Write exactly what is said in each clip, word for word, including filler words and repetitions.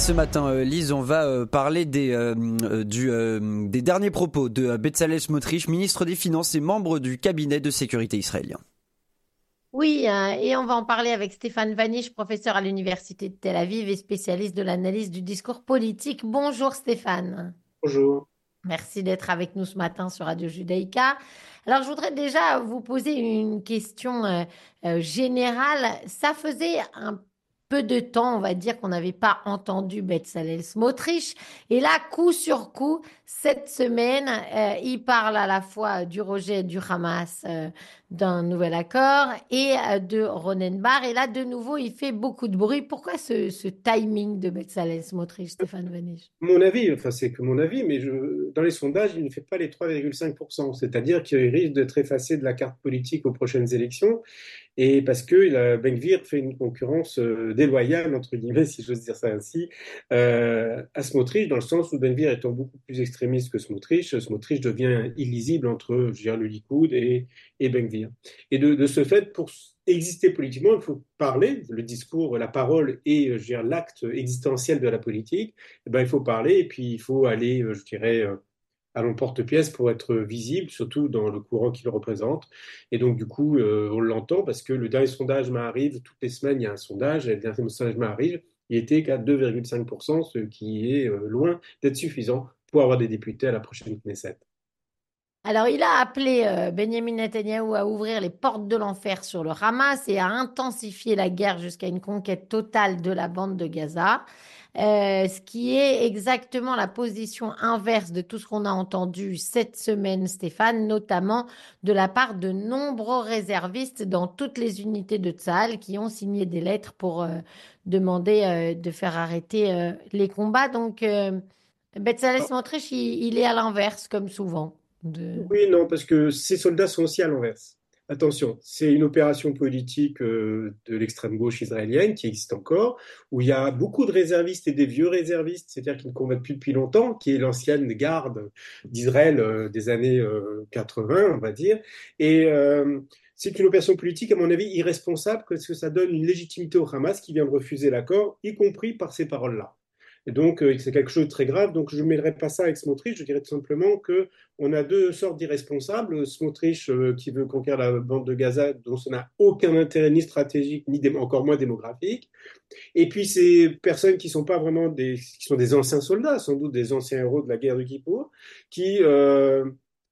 ce matin, euh, Lise, on va euh, parler des, euh, du, euh, des derniers propos de euh, Bezalel Smotrich, ministre des Finances et membre du cabinet de sécurité israélien. Oui, euh, et on va en parler avec Stéphane Vanish, professeur à l'Université de Tel Aviv et spécialiste de l'analyse du discours politique. Bonjour Stéphane. Bonjour. Merci d'être avec nous ce matin sur Radio Judaïka. Alors, je voudrais déjà vous poser une question euh, euh, générale. Ça faisait un peu de temps, on va dire, qu'on n'avait pas entendu Bezalel Smotrich. Et là, coup sur coup, cette semaine, euh, il parle à la fois du rejet du Hamas euh, d'un nouvel accord et euh, de Ronen Bar. Et là, de nouveau, il fait beaucoup de bruit. Pourquoi ce, ce timing de Bezalel Smotrich, Stéphane Vanish? Mon avis, enfin c'est que mon avis, mais je, dans les sondages, il ne fait pas les trois virgule cinq pour cent, c'est-à-dire qu'il risque d'être effacé de la carte politique aux prochaines élections, et parce que il Ben Gvir fait une concurrence euh, déloyale, entre guillemets, si j'ose dire ça ainsi, euh, à Smotrich, dans le sens où Ben Gvir étant beaucoup plus extrémiste que Smotrich, Smotrich devient illisible entre, je dirais, le Likoud et, et Ben Gvir. Et de, de ce fait, pour exister politiquement, il faut parler, le discours, la parole et, je dirais, l'acte existentiel de la politique. Eh ben, il faut parler et puis il faut aller, euh, je dirais, euh, à l'emporte-pièce pour être visible, surtout dans le courant qu'il représente. Et donc, du coup, euh, on l'entend parce que le dernier sondage m'arrive, toutes les semaines, il y a un sondage, et le dernier sondage m'arrive, il était qu'à deux virgule cinq pour cent, ce qui est euh, loin d'être suffisant pour avoir des députés à la prochaine Knesset. Alors, il a appelé euh, Benjamin Netanyahou à ouvrir les portes de l'enfer sur le Hamas et à intensifier la guerre jusqu'à une conquête totale de la bande de Gaza, Euh, ce qui est exactement la position inverse de tout ce qu'on a entendu cette semaine, Stéphane, notamment de la part de nombreux réservistes dans toutes les unités de Tsahal qui ont signé des lettres pour euh, demander euh, de faire arrêter euh, les combats. Donc, euh, Bezalel Smotrich, il, il est à l'inverse, comme souvent. De... Oui, non, parce que ces soldats sont aussi à l'inverse. Attention, c'est une opération politique euh, de l'extrême gauche israélienne qui existe encore, où il y a beaucoup de réservistes et des vieux réservistes, c'est-à-dire qui ne combattent plus depuis longtemps, qui est l'ancienne garde d'Israël euh, des années euh, quatre-vingts, on va dire. Et euh, c'est une opération politique, à mon avis, irresponsable, parce que ça donne une légitimité au Hamas qui vient de refuser l'accord, y compris par ces paroles-là. Et donc, euh, c'est quelque chose de très grave. Donc, je ne mêlerai pas ça avec Smotrich. Je dirais tout simplement que on a deux sortes d'irresponsables. Smotrich, euh, qui veut conquérir la bande de Gaza, dont ça n'a aucun intérêt ni stratégique, ni dé- encore moins démographique. Et puis, ces personnes qui sont pas vraiment des, qui sont des anciens soldats, sans doute des anciens héros de la guerre de Kippour, qui euh,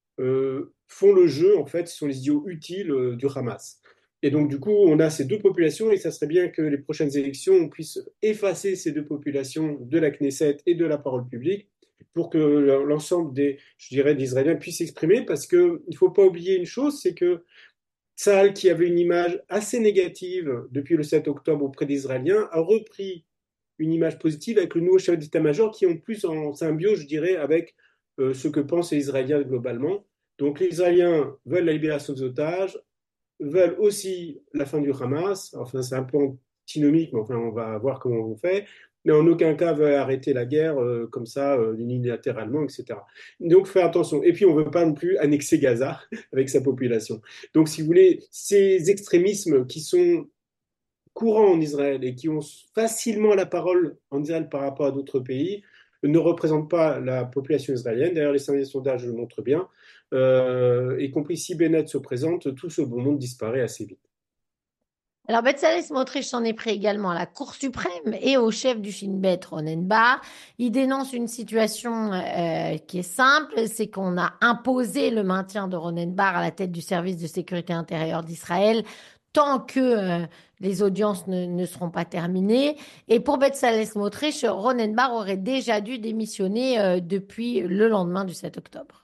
euh, font le jeu, en fait, sont les idiots utiles euh, du Hamas. Et donc, du coup, on a ces deux populations et ça serait bien que les prochaines élections, on puisse effacer ces deux populations de la Knesset et de la parole publique pour que l'ensemble des, je dirais, des Israéliens puissent s'exprimer parce qu'il ne faut pas oublier une chose, c'est que Tsahal, qui avait une image assez négative depuis le sept octobre auprès des Israéliens, a repris une image positive avec le nouveau chef d'état-major qui est en plus en symbiose, je dirais, avec euh, ce que pensent les Israéliens globalement. Donc les Israéliens veulent la libération des otages, veulent aussi la fin du Hamas. Enfin, c'est un peu antinomique, mais enfin, on va voir comment on fait. Mais en aucun cas veulent arrêter la guerre euh, comme ça, euh, unilatéralement, et cetera. Donc, faire attention. Et puis, on ne veut pas non plus annexer Gaza avec sa population. Donc, si vous voulez, ces extrémismes qui sont courants en Israël et qui ont facilement la parole en Israël par rapport à d'autres pays ne représentent pas la population israélienne. D'ailleurs, les derniers sondages le montrent bien. Euh, y compris si Bennett se présente, tout ce beau monde disparaît assez vite. Alors, Bezalel Smotrich s'en est pris également à la Cour suprême et au chef du Shin Bet, Ronen Bar. Il dénonce une situation euh, qui est simple, c'est qu'on a imposé le maintien de Ronen Bar à la tête du service de sécurité intérieure d'Israël tant que euh, les audiences ne, ne seront pas terminées. Et pour Bezalel Smotrich, Ronen Bar aurait déjà dû démissionner euh, depuis le lendemain du sept octobre.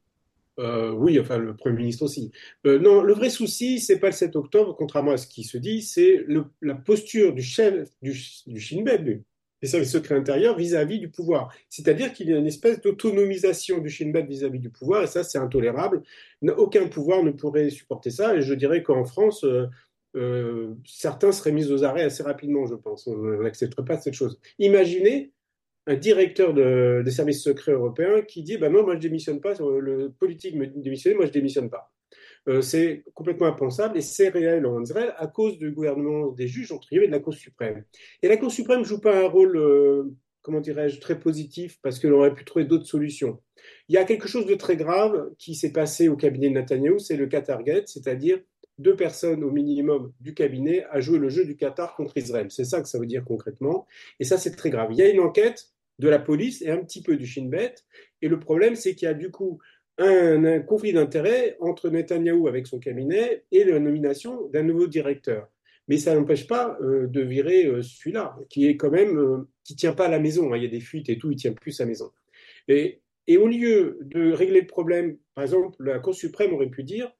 Euh, oui, enfin le Premier ministre aussi. Euh, non, le vrai souci, c'est pas le sept octobre, contrairement à ce qui se dit, c'est le- la posture du chef du, du Shin Bet, du- des services secrets intérieurs vis-à-vis du pouvoir. C'est-à-dire qu'il y a une espèce d'autonomisation du Shin Bet vis-à-vis du pouvoir, et ça, c'est intolérable. Aucun pouvoir ne pourrait supporter ça, et je dirais qu'en France, euh, euh, certains seraient mis aux arrêts assez rapidement, je pense. On n'accepterait pas cette chose. Imaginez un directeur de, des services secrets européens qui dit bah non, moi je démissionne pas, le politique me démissionne, moi je démissionne pas. Euh, c'est complètement impensable et c'est réel en Israël à cause du gouvernement des juges, entre guillemets, de la Cour suprême. Et la Cour suprême ne joue pas un rôle euh, comment dirais-je, très positif parce que l'on aurait pu trouver d'autres solutions. Il y a quelque chose de très grave qui s'est passé au cabinet de Netanyahou, c'est le Qatargate, c'est-à-dire deux personnes au minimum du cabinet à jouer le jeu du Qatar contre Israël. C'est ça que ça veut dire concrètement. Et ça, c'est très grave. Il y a une enquête de la police et un petit peu du Shin Bet. Et le problème, c'est qu'il y a du coup un, un conflit d'intérêts entre Netanyahou avec son cabinet et la nomination d'un nouveau directeur. Mais ça n'empêche pas euh, de virer euh, celui-là, qui est quand même, euh, qui tient pas à la maison. Hein. Il y a des fuites et tout, il tient plus à la maison. Et, et au lieu de régler le problème, par exemple, la Cour suprême aurait pu dire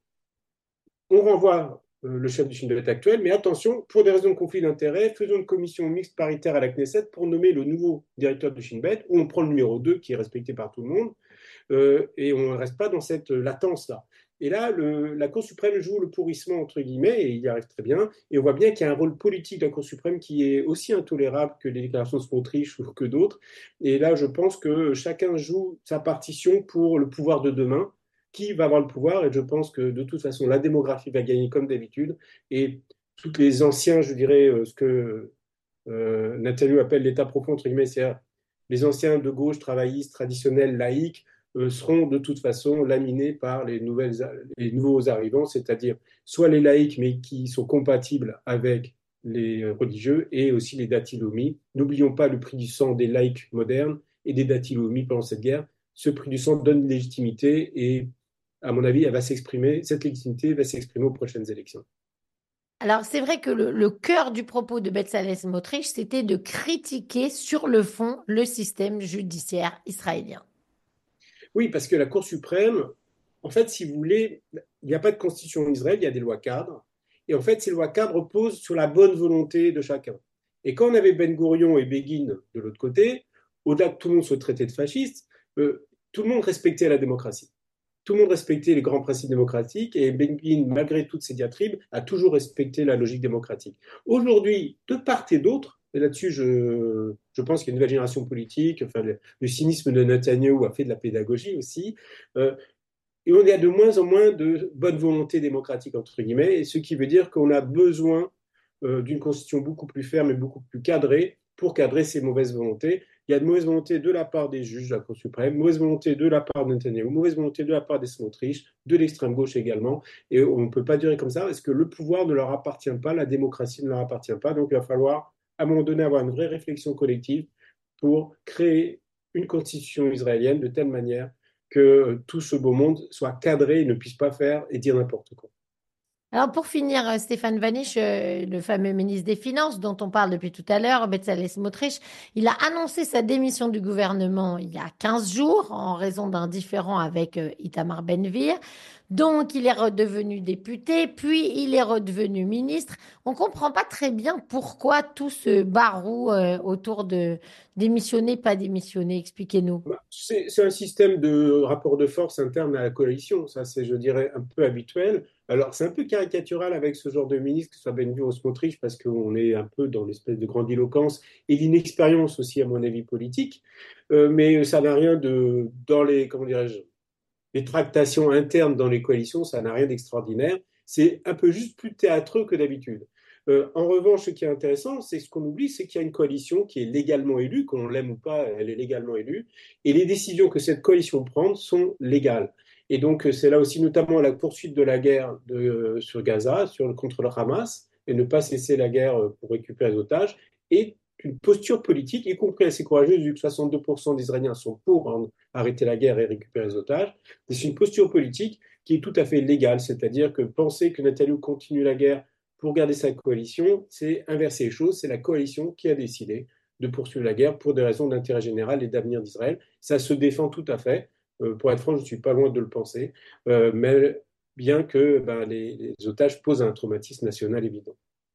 on renvoie euh, le chef du Shin Bet actuel, mais attention, pour des raisons de conflit d'intérêts, faisons une commission mixte paritaire à la Knesset pour nommer le nouveau directeur du Shin Bet, où on prend le numéro deux qui est respecté par tout le monde, euh, et on ne reste pas dans cette latence-là. Et là, le, la Cour suprême joue le pourrissement, entre guillemets, et il y arrive très bien. Et on voit bien qu'il y a un rôle politique de la Cour suprême qui est aussi intolérable que les déclarations de Smotrich ou que d'autres. Et là, je pense que chacun joue sa partition pour le pouvoir de demain. Qui va avoir le pouvoir? Et je pense que de toute façon, la démographie va gagner comme d'habitude. Et tous les anciens, je dirais, ce que euh, Nathalie appelle l'État profond, entre guillemets, c'est-à-dire les anciens de gauche, travaillistes, traditionnels, laïcs, euh, seront de toute façon laminés par les, nouvelles, les nouveaux arrivants, c'est-à-dire soit les laïcs, mais qui sont compatibles avec les religieux, et aussi les datilomis. N'oublions pas le prix du sang des laïcs modernes et des datilomis pendant cette guerre. Ce prix du sang donne une légitimité et, à mon avis, elle va s'exprimer, cette légitimité va s'exprimer aux prochaines élections. Alors, c'est vrai que le, le cœur du propos de Bezalel Smotrich, c'était de critiquer sur le fond le système judiciaire israélien. Oui, parce que la Cour suprême, en fait, si vous voulez, il n'y a pas de constitution en Israël, il y a des lois cadres. Et en fait, ces lois cadres reposent sur la bonne volonté de chacun. Et quand on avait Ben Gourion et Begin de l'autre côté, au-delà que tout le monde soit traité de fasciste, euh, tout le monde respectait la démocratie. Tout le monde respectait les grands principes démocratiques et Begin, malgré toutes ses diatribes, a toujours respecté la logique démocratique. Aujourd'hui, de part et d'autre, et là-dessus, je, je pense qu'il y a une nouvelle génération politique, enfin, le, le cynisme de Netanyahou a fait de la pédagogie aussi, euh, et on a de moins en moins de bonne volonté démocratique, entre guillemets, ce qui veut dire qu'on a besoin euh, d'une constitution beaucoup plus ferme et beaucoup plus cadrée pour cadrer ces mauvaises volontés. Il y a de mauvaises volontés de la part des juges de la Cour suprême, mauvaise volonté de la part de Netanyahu, mauvaise volonté de la part des Smotrich, de l'extrême gauche également. Et on ne peut pas durer comme ça parce que le pouvoir ne leur appartient pas, la démocratie ne leur appartient pas. Donc il va falloir, à un moment donné, avoir une vraie réflexion collective pour créer une constitution israélienne de telle manière que tout ce beau monde soit cadré et ne puisse pas faire et dire n'importe quoi. Alors pour finir, euh, Stéphane Vanish, euh, le fameux ministre des Finances dont on parle depuis tout à l'heure, Bezalel Smotrich, il a annoncé sa démission du gouvernement il y a quinze jours en raison d'un différend avec euh, Itamar Ben-Gvir. Donc il est redevenu député, puis il est redevenu ministre. On ne comprend pas très bien pourquoi tout ce barou euh, autour de démissionner, pas démissionner. Expliquez-nous. C'est, c'est un système de rapport de force interne à la coalition. Ça, c'est, je dirais, un peu habituel. Alors, c'est un peu caricatural avec ce genre de ministre, que ce soit Ben-Gvir ou Smotrich, parce qu'on est un peu dans l'espèce de grandiloquence et l'inexpérience aussi, à mon avis, politique. Euh, mais ça n'a rien de, dans les, comment dirais-je, les tractations internes dans les coalitions, ça n'a rien d'extraordinaire. C'est un peu juste plus théâtreux que d'habitude. Euh, en revanche, ce qui est intéressant, c'est ce qu'on oublie, c'est qu'il y a une coalition qui est légalement élue, qu'on l'aime ou pas, elle est légalement élue, et les décisions que cette coalition prend sont légales. Et donc, c'est là aussi notamment la poursuite de la guerre de, sur Gaza, sur, contre le Hamas, et ne pas cesser la guerre pour récupérer les otages, et une posture politique, y compris assez courageuse, vu que soixante-deux pour cent d'Israéliens sont pour hein, arrêter la guerre et récupérer les otages. C'est une posture politique qui est tout à fait légale, c'est-à-dire que penser que Netanyahou continue la guerre pour garder sa coalition, c'est inverser les choses. C'est la coalition qui a décidé de poursuivre la guerre pour des raisons d'intérêt général et d'avenir d'Israël. Ça se défend tout à fait. Euh, pour être franc, je ne suis pas loin de le penser, euh, mais bien que ben, les, les otages posent un traumatisme national évident.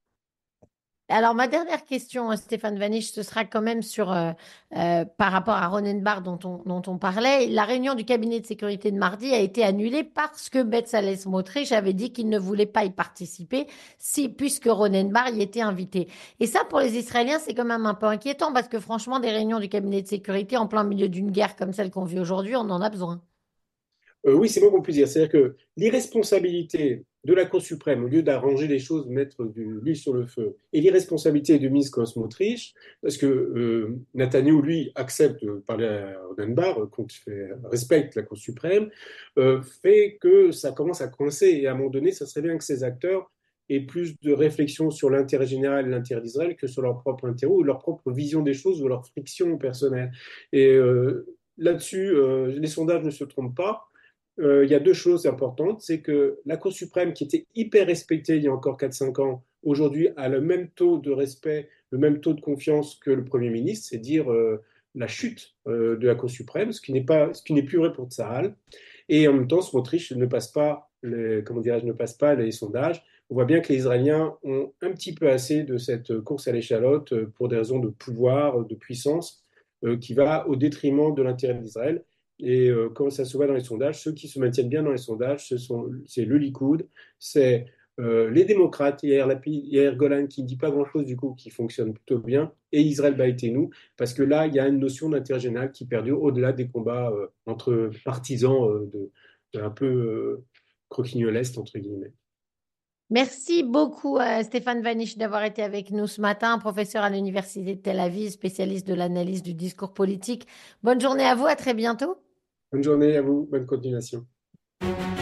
Alors, ma dernière question, euh, Stéphane Vanish, ce sera quand même sur, euh, euh, par rapport à Ronen Bar dont on, dont on parlait. La réunion du cabinet de sécurité de mardi a été annulée parce que Bezalel Smotrich avait dit qu'il ne voulait pas y participer si, puisque Ronen Bar y était invité. Et ça, pour les Israéliens, c'est quand même un peu inquiétant parce que franchement, des réunions du cabinet de sécurité en plein milieu d'une guerre comme celle qu'on vit aujourd'hui, on en a besoin. Euh, oui, c'est moins qu'on puisse dire. C'est-à-dire que l'irresponsabilité de la Cour suprême, au lieu d'arranger les choses, mettre du l'huile sur le feu, et l'irresponsabilité de ministre Smotrich, parce que euh, Netanyahou, lui, accepte de parler à Odenbar, euh, qu'on fait- respecte la Cour suprême, euh, fait que ça commence à coincer. Et à un moment donné, ça serait bien que ces acteurs aient plus de réflexion sur l'intérêt général et l'intérêt d'Israël que sur leur propre intérêt ou leur propre vision des choses ou leur friction personnelle. Et euh, là-dessus, euh, les sondages ne se trompent pas. Euh, il y a deux choses importantes. C'est que la Cour suprême, qui était hyper respectée il y a encore quatre cinq ans, aujourd'hui a le même taux de respect, le même taux de confiance que le Premier ministre, c'est dire euh, la chute euh, de la Cour suprême, ce qui n'est pas, ce qui n'est plus vrai pour Tsahal. Et en même temps, Smotrich ne passe pas, les, comment dirais-je, ne passe pas les sondages. On voit bien que les Israéliens ont un petit peu assez de cette course à l'échalote euh, pour des raisons de pouvoir, de puissance, euh, qui va au détriment de l'intérêt d'Israël. Et euh, comme ça se voit dans les sondages, ceux qui se maintiennent bien dans les sondages, ce sont, c'est le Likoud, c'est euh, les démocrates, Yair Lapid, Yair Golan, qui ne dit pas grand-chose du coup, qui fonctionne plutôt bien, et Israël Baïténou, parce que là, il y a une notion d'intérêt général qui perdure au-delà des combats euh, entre partisans euh, de, de un peu euh, croquignolesques, entre guillemets. Merci beaucoup, euh, Stéphane Vanish, d'avoir été avec nous ce matin, professeur à l'Université de Tel Aviv, spécialiste de l'analyse du discours politique. Bonne journée à vous, à très bientôt. Bonne journée à vous, bonne continuation.